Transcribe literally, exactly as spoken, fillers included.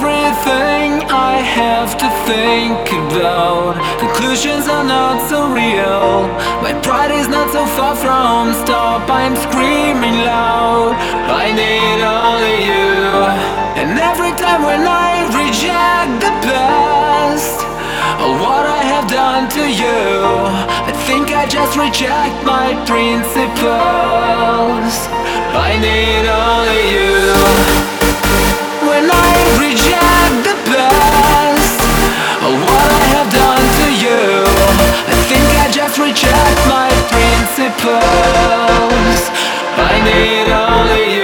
everything I have to think about. Conclusions are not so real. My pride is not so far from stop. I'm screaming loud, I need only you. And every time when I reject the past, or what I have done to you, I think I just reject my principles. I need only you. When I reject the past, or what I have done to you, I think I just reject my principles. I need only you.